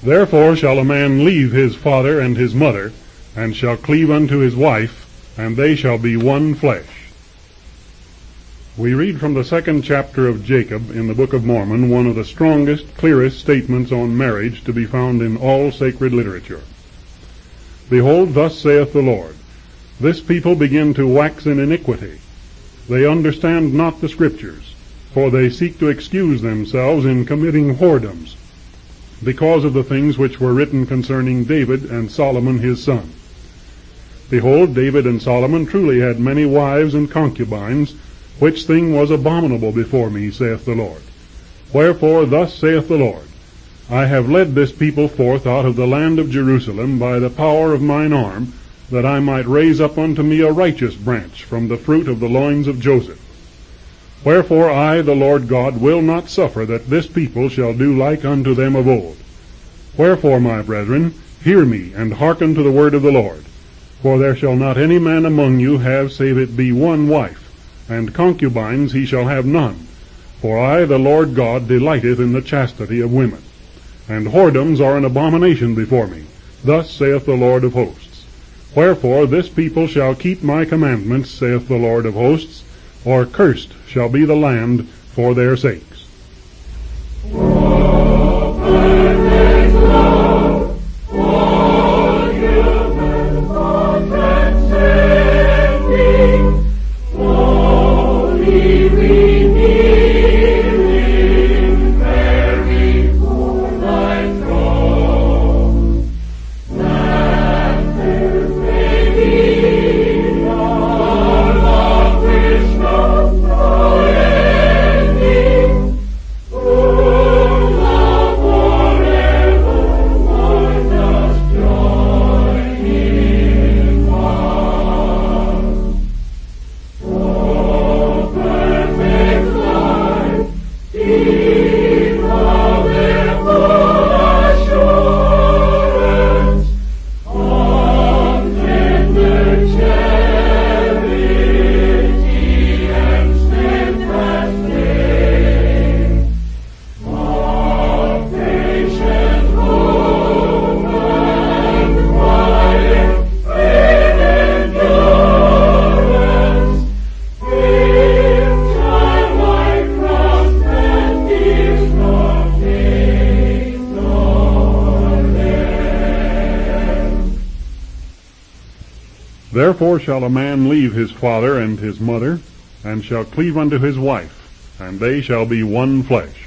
Therefore shall a man leave his father and his mother, and shall cleave unto his wife, and they shall be one flesh. We read from the 2nd chapter of Jacob in the Book of Mormon one of the strongest, clearest statements on marriage to be found in all sacred literature. Behold, thus saith the Lord, this people begin to wax in iniquity. They understand not the Scriptures, for they seek to excuse themselves in committing whoredoms, because of the things which were written concerning David and Solomon his son. Behold, David and Solomon truly had many wives and concubines, which thing was abominable before me, saith the Lord. Wherefore thus saith the Lord, I have led this people forth out of the land of Jerusalem by the power of mine arm, that I might raise up unto me a righteous branch from the fruit of the loins of Joseph. Wherefore I, the Lord God, will not suffer that this people shall do like unto them of old. Wherefore, my brethren, hear me, and hearken to the word of the Lord. For there shall not any man among you have save it be one wife, and concubines he shall have none. For I, the Lord God, delighteth in the chastity of women. And whoredoms are an abomination before me. Thus saith the Lord of hosts. Wherefore this people shall keep my commandments, saith the Lord of hosts, or cursed shall be the land for their sakes. Therefore shall a man leave his father and his mother, and shall cleave unto his wife, and they shall be one flesh.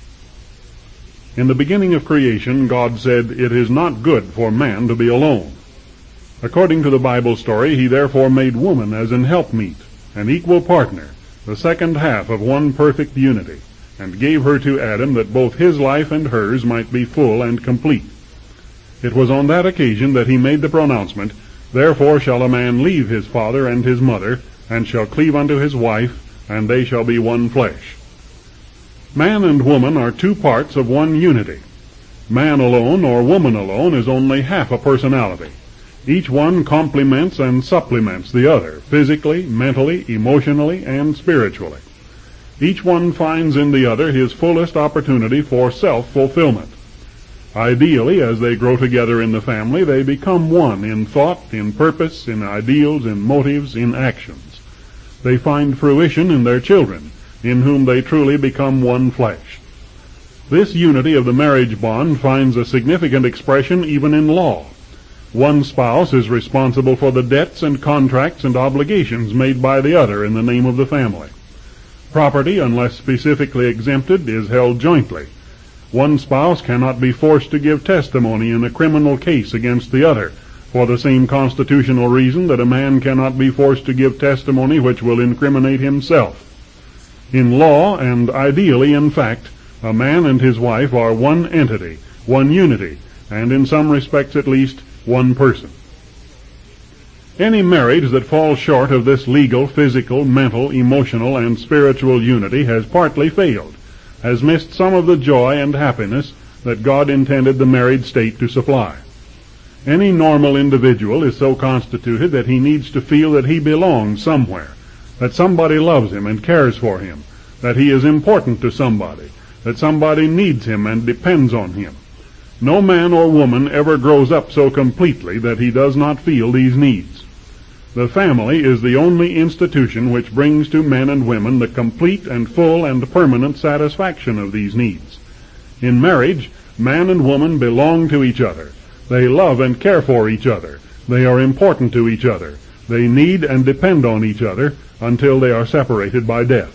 In the beginning of creation, God said, It is not good for man to be alone. According to the Bible story, he therefore made woman as an helpmeet, an equal partner, the second half of one perfect unity, and gave her to Adam that both his life and hers might be full and complete. It was on that occasion that he made the pronouncement, Therefore shall a man leave his father and his mother, and shall cleave unto his wife, and they shall be one flesh. Man and woman are two parts of one unity. Man alone or woman alone is only half a personality. Each one complements and supplements the other, physically, mentally, emotionally, and spiritually. Each one finds in the other his fullest opportunity for self-fulfillment. Ideally, as they grow together in the family, they become one in thought, in purpose, in ideals, in motives, in actions. They find fruition in their children, in whom they truly become one flesh. This unity of the marriage bond finds a significant expression even in law. One spouse is responsible for the debts and contracts and obligations made by the other in the name of the family. Property, unless specifically exempted, is held jointly. One spouse cannot be forced to give testimony in a criminal case against the other, for the same constitutional reason that a man cannot be forced to give testimony which will incriminate himself. In law, and ideally in fact, a man and his wife are one entity, one unity, and in some respects at least, one person. Any marriage that falls short of this legal, physical, mental, emotional, and spiritual unity has partly failed, has missed some of the joy and happiness that God intended the married state to supply. Any normal individual is so constituted that he needs to feel that he belongs somewhere, that somebody loves him and cares for him, that he is important to somebody, that somebody needs him and depends on him. No man or woman ever grows up so completely that he does not feel these needs. The family is the only institution which brings to men and women the complete and full and permanent satisfaction of these needs. In marriage, man and woman belong to each other. They love and care for each other. They are important to each other. They need and depend on each other until they are separated by death.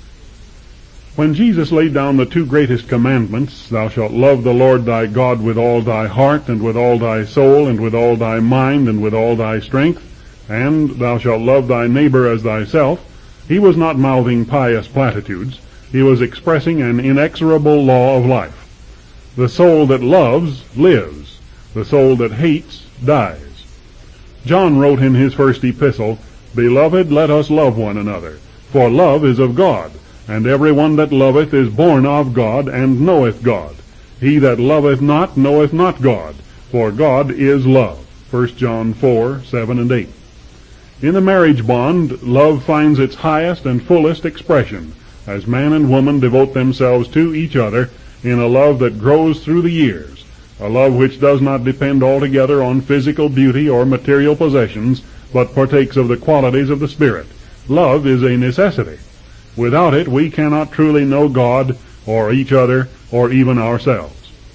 When Jesus laid down the two greatest commandments, thou shalt love the Lord thy God with all thy heart, and with all thy soul, and with all thy mind, and with all thy strength, and thou shalt love thy neighbor as thyself, he was not mouthing pious platitudes. He was expressing an inexorable law of life. The soul that loves, lives. The soul that hates, dies. John wrote in his first epistle, Beloved, let us love one another, for love is of God, and every one that loveth is born of God, and knoweth God. He that loveth not knoweth not God, for God is love. 1 John 4, 7 and 8. In the marriage bond, love finds its highest and fullest expression, as man and woman devote themselves to each other in a love that grows through the years, a love which does not depend altogether on physical beauty or material possessions, but partakes of the qualities of the Spirit. Love is a necessity. Without it, we cannot truly know God, or each other, or even ourselves.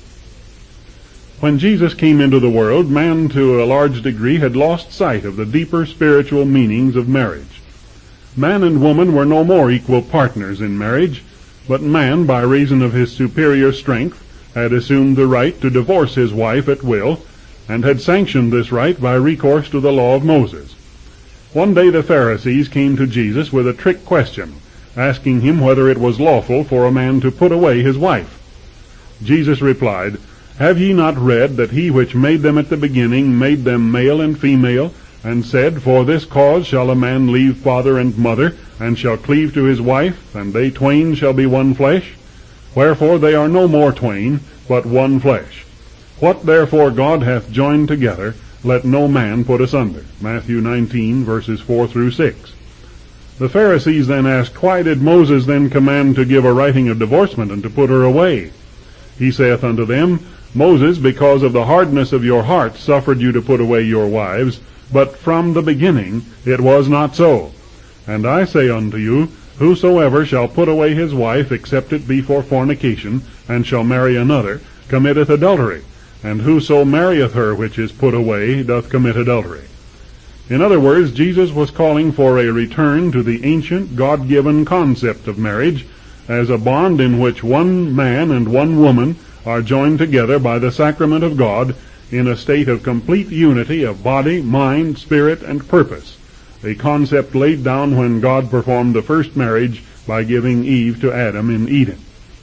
When Jesus came into the world, man to a large degree had lost sight of the deeper spiritual meanings of marriage. Man and woman were no more equal partners in marriage, but man, by reason of his superior strength, had assumed the right to divorce his wife at will, and had sanctioned this right by recourse to the law of Moses. One day the Pharisees came to Jesus with a trick question, asking him whether it was lawful for a man to put away his wife. Jesus replied, Have ye not read that he which made them at the beginning made them male and female, and said, For this cause shall a man leave father and mother, and shall cleave to his wife, and they twain shall be one flesh? Wherefore they are no more twain, but one flesh. What therefore God hath joined together, let no man put asunder. Matthew 19, verses 4 through 6. The Pharisees then asked, Why did Moses then command to give a writing of divorcement, and to put her away? He saith unto them, Moses, because of the hardness of your heart, suffered you to put away your wives, but from the beginning it was not so. And I say unto you, Whosoever shall put away his wife, except it be for fornication, and shall marry another, committeth adultery. And whoso marrieth her which is put away doth commit adultery. In other words, Jesus was calling for a return to the ancient God-given concept of marriage as a bond in which one man and one woman are joined together by the sacrament of God in a state of complete unity of body, mind, spirit, and purpose, a concept laid down when God performed the first marriage by giving Eve to Adam in Eden.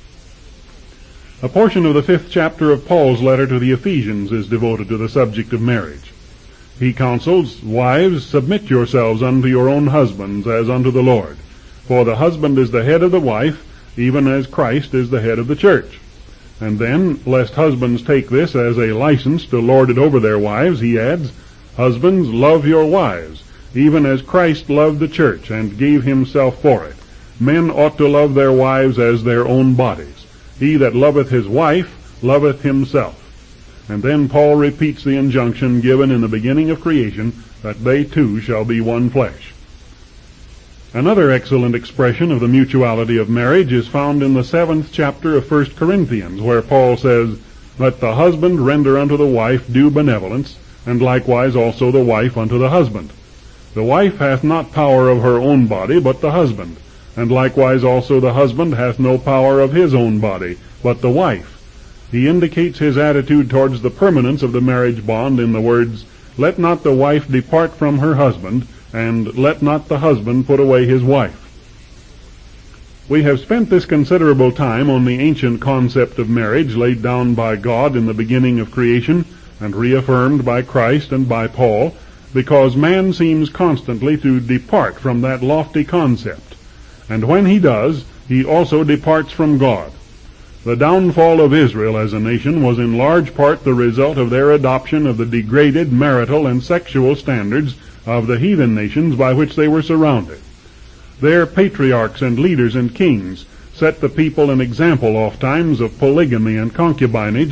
A portion of the 5th chapter of Paul's letter to the Ephesians is devoted to the subject of marriage. He counsels, Wives, submit yourselves unto your own husbands as unto the Lord. For the husband is the head of the wife, even as Christ is the head of the church. And then, lest husbands take this as a license to lord it over their wives, he adds, Husbands, love your wives, even as Christ loved the church and gave himself for it. Men ought to love their wives as their own bodies. He that loveth his wife loveth himself. And then Paul repeats the injunction given in the beginning of creation, that they two shall be one flesh. Another excellent expression of the mutuality of marriage is found in the 7th chapter of 1 Corinthians, where Paul says, Let the husband render unto the wife due benevolence, and likewise also the wife unto the husband. The wife hath not power of her own body, but the husband, and likewise also the husband hath no power of his own body, but the wife. He indicates his attitude towards the permanence of the marriage bond in the words, Let not the wife depart from her husband, and let not the husband put away his wife. We have spent this considerable time on the ancient concept of marriage laid down by God in the beginning of creation, and reaffirmed by Christ and by Paul, because man seems constantly to depart from that lofty concept. And when he does, he also departs from God. The downfall of Israel as a nation was in large part the result of their adoption of the degraded marital and sexual standards of the heathen nations by which they were surrounded. Their patriarchs and leaders and kings set the people an example ofttimes of polygamy and concubinage,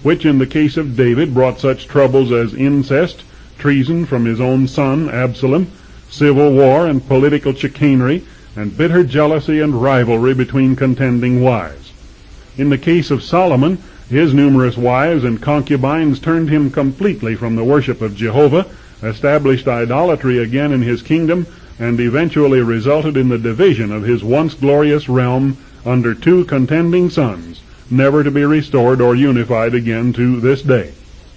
which in the case of David brought such troubles as incest, treason from his own son Absalom, civil war and political chicanery, and bitter jealousy and rivalry between contending wives. In the case of Solomon, his numerous wives and concubines turned him completely from the worship of Jehovah, established idolatry again in his kingdom, and eventually resulted in the division of his once glorious realm under two contending sons, never to be restored or unified again to this day.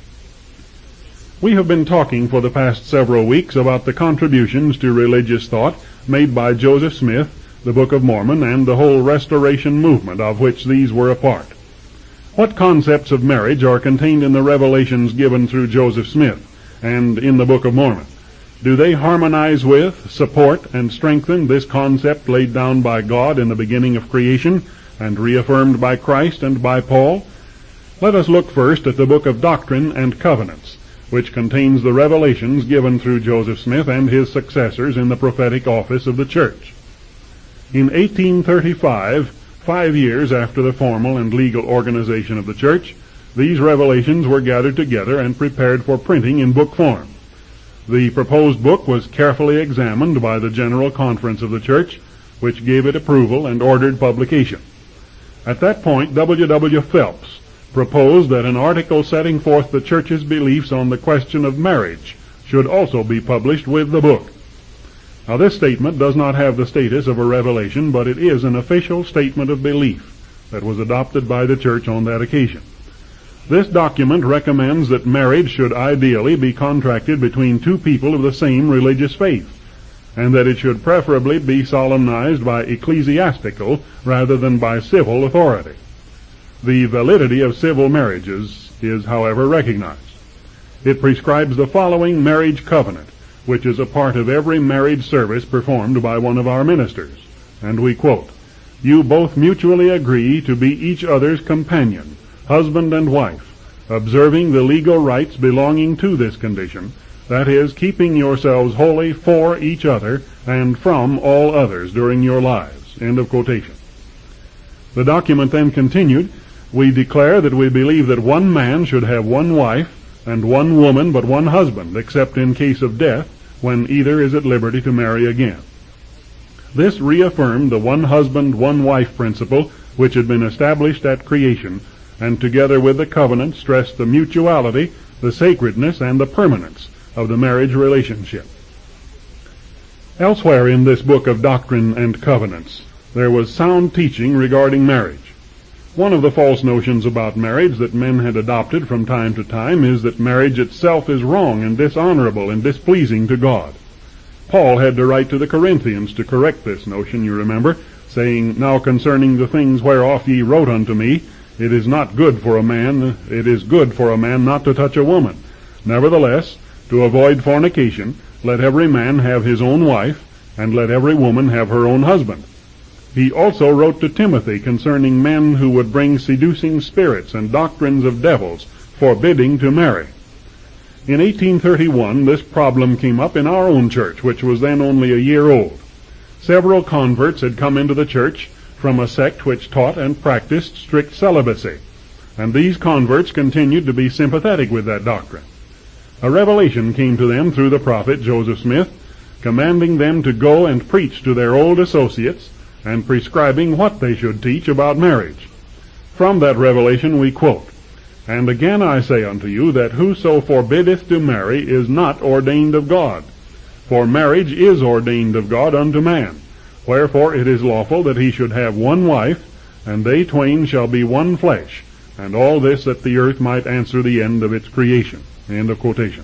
We have been talking for the past several weeks about the contributions to religious thought made by Joseph Smith, the Book of Mormon, and the whole Restoration movement of which these were a part. What concepts of marriage are contained in the revelations given through Joseph Smith and in the Book of Mormon? Do they harmonize with, support, and strengthen this concept laid down by God in the beginning of creation and reaffirmed by Christ and by Paul? Let us look first at the Book of Doctrine and Covenants, which contains the revelations given through Joseph Smith and his successors in the prophetic office of the church. In 1835, 5 years after the formal and legal organization of the church, these revelations were gathered together and prepared for printing in book form. The proposed book was carefully examined by the General Conference of the church, which gave it approval and ordered publication. At that point, W. W. Phelps proposed that an article setting forth the church's beliefs on the question of marriage should also be published with the book. Now, this statement does not have the status of a revelation, but it is an official statement of belief that was adopted by the church on that occasion. This document recommends that marriage should ideally be contracted between two people of the same religious faith, and that it should preferably be solemnized by ecclesiastical rather than by civil authority. The validity of civil marriages is, however, recognized. It prescribes the following marriage covenant, which is a part of every marriage service performed by one of our ministers. And we quote, "You both mutually agree to be each other's companion, husband and wife, observing the legal rights belonging to this condition, that is, keeping yourselves holy for each other and from all others during your lives." End of quotation. The document then continued, "We declare that we believe that one man should have one wife, and one woman but one husband, except in case of death, when either is at liberty to marry again." This reaffirmed the one husband, one wife principle which had been established at creation, and together with the covenant stressed the mutuality, the sacredness, and the permanence of the marriage relationship. Elsewhere in this book of Doctrine and Covenants, there was sound teaching regarding marriage. One of the false notions about marriage that men had adopted from time to time is that marriage itself is wrong and dishonorable and displeasing to God. Paul had to write to the Corinthians to correct this notion, you remember, saying, "Now concerning the things whereof ye wrote unto me, it is good for a man not to touch a woman. Nevertheless, to avoid fornication, let every man have his own wife, and let every woman have her own husband." He also wrote to Timothy concerning men who would bring seducing spirits and doctrines of devils, forbidding to marry. In 1831, this problem came up in our own church, which was then only a year old. Several converts had come into the church from a sect which taught and practiced strict celibacy, and these converts continued to be sympathetic with that doctrine. A revelation came to them through the prophet Joseph Smith, commanding them to go and preach to their old associates, and prescribing what they should teach about marriage. From that revelation we quote, "And again I say unto you, that whoso forbiddeth to marry is not ordained of God. For marriage is ordained of God unto man. Wherefore it is lawful that he should have one wife, and they twain shall be one flesh, and all this that the earth might answer the end of its creation." End of quotation.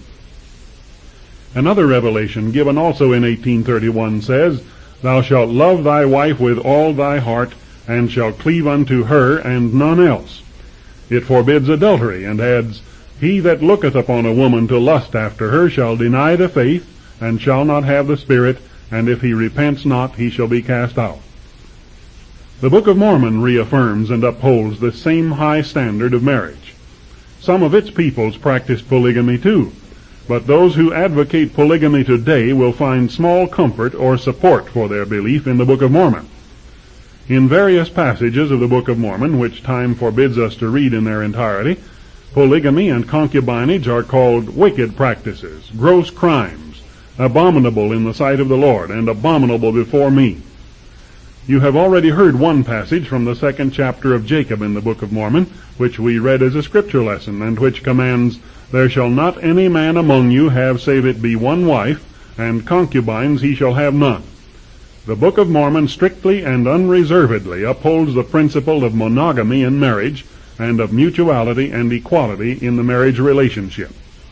Another revelation given also in 1831 says, "Thou shalt love thy wife with all thy heart, and shalt cleave unto her and none else." It forbids adultery, and adds, "He that looketh upon a woman to lust after her shall deny the faith, and shall not have the Spirit, and if he repents not, he shall be cast out." The Book of Mormon reaffirms and upholds the same high standard of marriage. Some of its peoples practice polygamy too, but those who advocate polygamy today will find small comfort or support for their belief in the Book of Mormon. In various passages of the Book of Mormon, which time forbids us to read in their entirety, Polygamy and concubinage are called wicked practices, gross crimes, abominable in the sight of the Lord, and abominable before me. You have already heard one passage from the 2nd chapter of Jacob in the Book of Mormon, which we read as a scripture lesson, and which commands, "There shall not any man among you have save it be one wife, and concubines he shall have none." The Book of Mormon strictly and unreservedly upholds the principle of monogamy in marriage, and of mutuality and equality in the marriage relationship.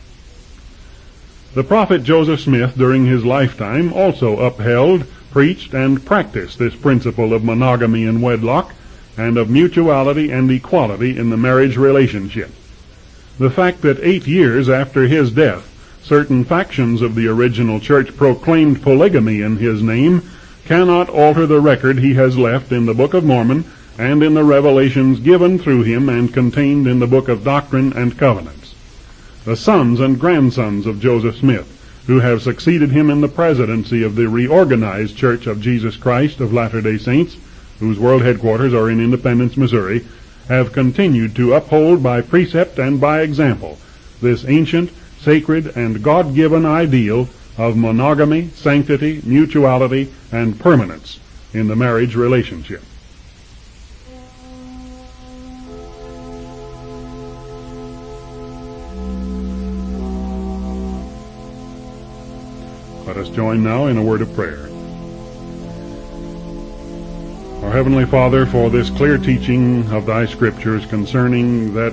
The prophet Joseph Smith, during his lifetime, also upheld, preached, and practiced this principle of monogamy in wedlock, and of mutuality and equality in the marriage relationship. The fact that 8 years after his death, certain factions of the original church proclaimed polygamy in his name cannot alter the record he has left in the Book of Mormon and in the revelations given through him and contained in the Book of Doctrine and Covenants. The sons and grandsons of Joseph Smith, who have succeeded him in the presidency of the reorganized Church of Jesus Christ of Latter-day Saints, whose world headquarters are in Independence, Missouri, have continued to uphold by precept and by example this ancient, sacred, and God-given ideal of monogamy, sanctity, mutuality, and permanence in the marriage relationship. Let us join now in a word of prayer. Our Heavenly Father, for this clear teaching of Thy Scriptures concerning that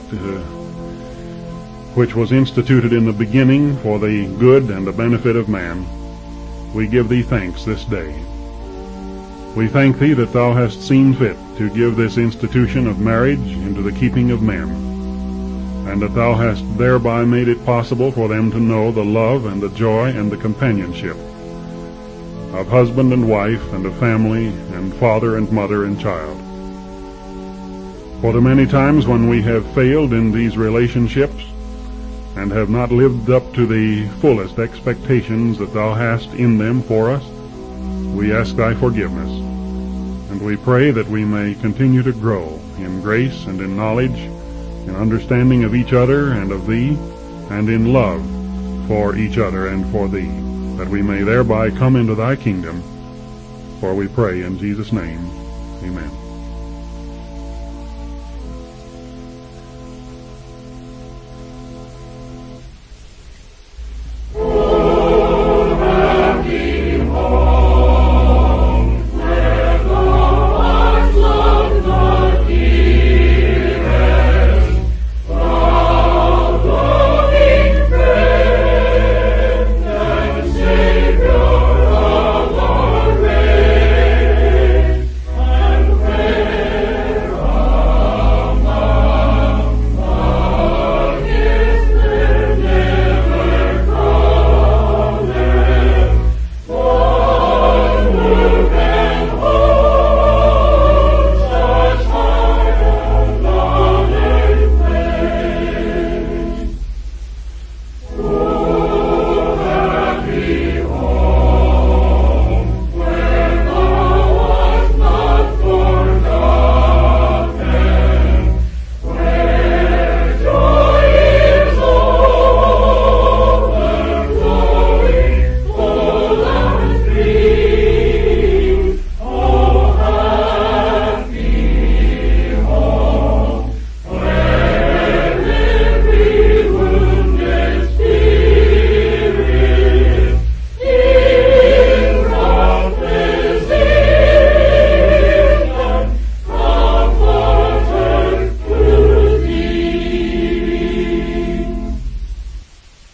which was instituted in the beginning for the good and the benefit of man, we give Thee thanks this day. We thank Thee that Thou hast seen fit to give this institution of marriage into the keeping of men, and that Thou hast thereby made it possible for them to know the love and the joy and the companionship of husband and wife and of family and father and mother and child. For the many times when we have failed in these relationships and have not lived up to the fullest expectations that Thou hast in them for us, we ask Thy forgiveness, and we pray that we may continue to grow in grace and in knowledge, in understanding of each other and of Thee, and in love for each other and for Thee, that we may thereby come into Thy kingdom. For we pray in Jesus' name, amen.